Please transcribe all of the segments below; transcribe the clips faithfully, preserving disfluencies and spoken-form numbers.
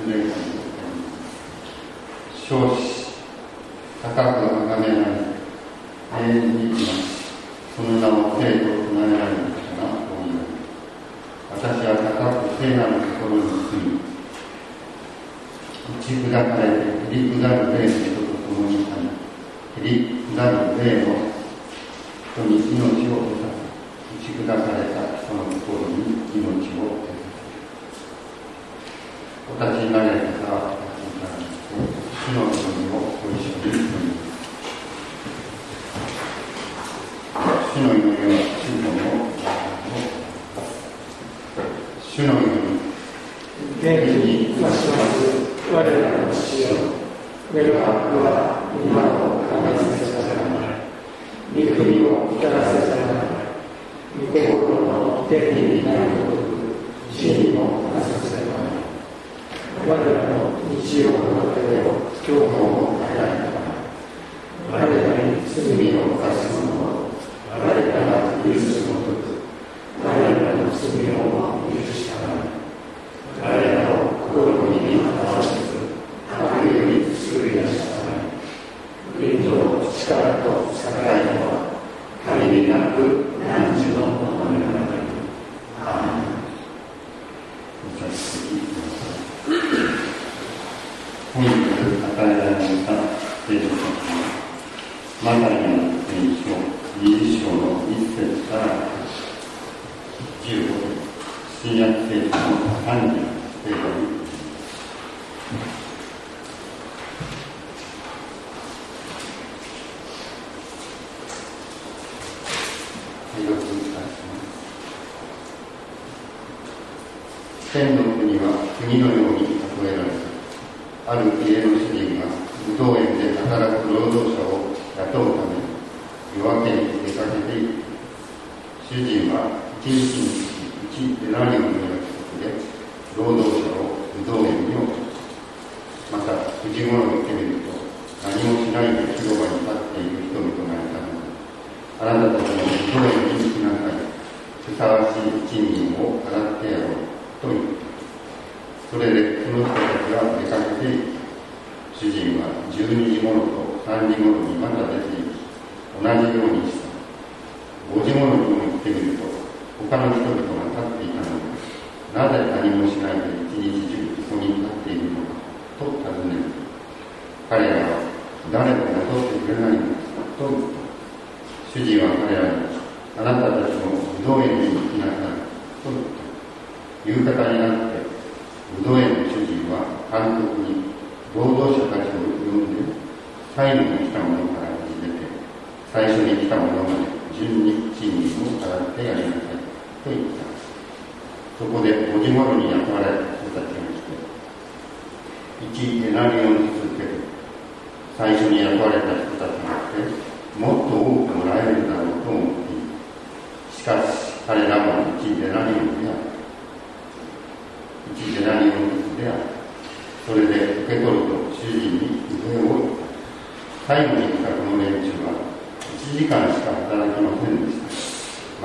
礼会を称し、高く崇められ、永遠にいます。その名を聖と唱えられる方が多いので、私は高く聖なるところに住み、打ち砕かれてへりくだる霊の人と共にあり、へりくだる霊の人に命を得させ、打ち砕かれた人の心に命を得させ、お立ちになれる方はお立ちになられて、主の祈りをご一緒に祈ります。主の祈りは主の主の祈り、 元気に増します我らの主よ。願わくは今をかみさせさま、御国を光らせさま、御心の天になるごとく地にもなさせさま。我らの日曜の手を今日も与えたま。我らに罪を犯す者を我らが許すごとく我らの罪を許したま。我らを心に合わせず悪より救い出したまえ。国と力と栄えは限りなく汝のものになり。アーメン。 本日与えられた聖書はマタイの福音書にじゅっ章のいち節からじゅうご節、新約聖書のさんじゅう聖書に天の国は国のように例えられた。ある家の主人がぶどう園で働く労働者を雇うため夜明けに出かけている。主人は一日につきいちデナリオンの約束で労働者をぶどう園に送る。またくじごろ行ってみると何もしないで広場に立っている人々がいたので、あなたたちもぶどう園に行きなさい。ふさわしい賃金を払ってやろうと言った。それでその人たちは出かけていき、主人はじゅうにじごろとさんじごろにまた出ていき、同じようにした。ごじごろにも行ってみると他の人々が立っていたので、なぜ何もしないで一日中そこに立っているのかと尋ねる。彼らは誰も雇ってくれないのですと言った。主人は彼らに、あなたたちもぶどう園に行きなさいと言った。夕方になってぶどう園の主人は監督に労働者たちを呼んで、最後に来た者から始めて最初に来た者まで順に賃金を払ってやりなさいと言った。そこでごじごろに雇われた人たちが来て、いちデナリオンずつ受けて、最初に雇われた人たちが来て、もっと多くもらえるだろうと思っている。しかし彼らもいちデナリオンである。いちデナリオンずつである。それで受け取ると主人に腕を置いた。最後に来たこの連中はいちじかんしか働きませんでした。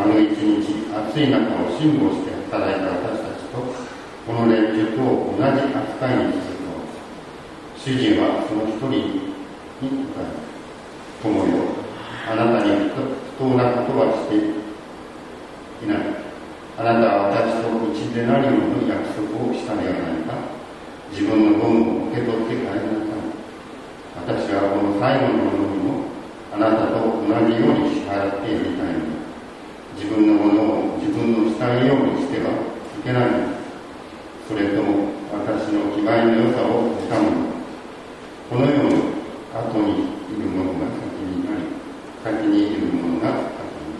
丸一日暑い中を辛抱して働いた私たちとこの連中と同じ扱いにすると、主人はその一人に答える。友よ、あなたに不当なことはしていない。あなたは私と一デナリオンの約束をしたではないか。自分の分を受け取って帰りなさい。私はこの最後のものにもあなたと同じように支払ってやりたいのだ。自分のものを自分のしたいようにしてはいけないのだ。それとも私の気前の良さを掴むのだ。このように後にいるものが先になり、先にいるものが後になる。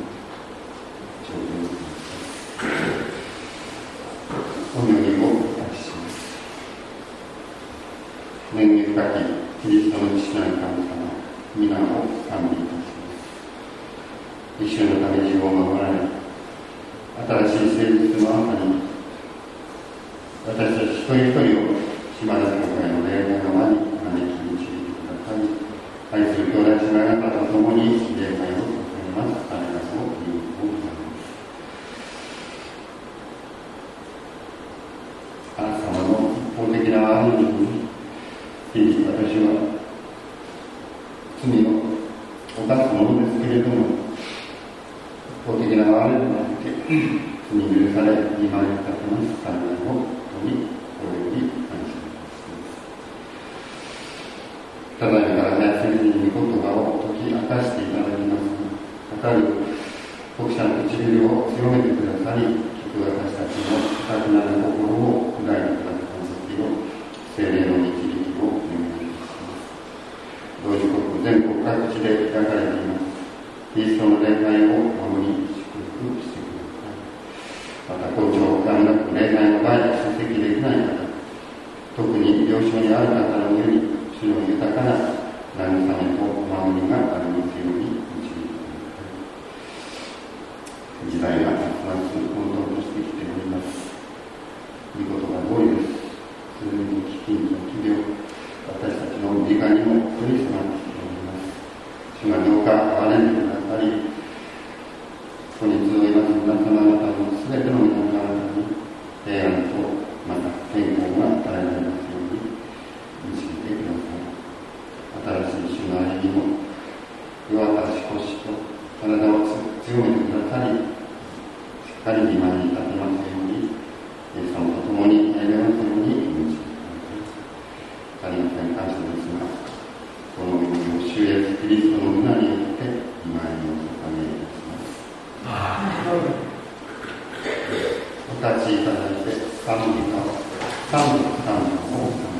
お祈りをいたします。年月深きキリストの父なる神様、皆を賛美いたします。一緒のため自分を守られ、新しい誠実の朝に私たち一人一人を島田教会の礼拝の輪に招き導いてください。愛する兄弟姉妹方と共に礼拝を捧げます。ありがとうございます。あなた様の一方的なあの日に私は罪を犯すものですけれども、法的な哀れみがあって罪許され見舞い立てます幸いをおりおよび感謝いたします。ただいまから早すぎに御言葉を解き明かしていただきますが、かかる牧者の唇を強めてくださり、聞く私たちのかたくなる心を砕いてくださる時を聖霊の導きをお願いします。同時刻全国各地で開かれていますキリストの礼拝を守り祝福してください。また校長がなく礼拝の場合出席できない方、特に病床にある方の上に主の豊かな慰めとお守りがありますように導いてください。時代がますます混沌としてきております。御言葉通りです。それに飢饉と奇病、私たちの身がにも取り迫ってきております。主がどうか憐れんでくださり、ここに集います皆様方のすべての皆様方に平安とまた健康が与えられますように導いてください。新しい主の歩みも弱った足腰と体を強めてくださり、しっかり見舞いに立てますように、イエス様と共に歩めますように導いてください。ありがたい感謝ですが、この祈りを主イエスキリストの皆によって見舞いをお捧げいたします。お立ちいただいて賛美歌を賛美賛美をお捧げ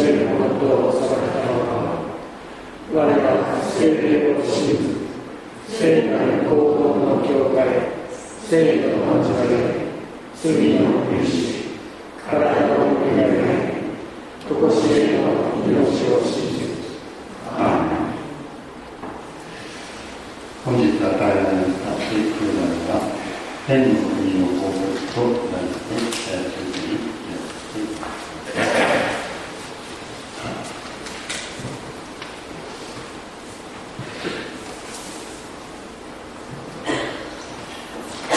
我ら聖霊を信ず、 聖なる高校の教会、聖女の交わり、罪の許し、体の恵み、とこしえの命を信じる。アーメン。 本日与えられた聖空なのは天の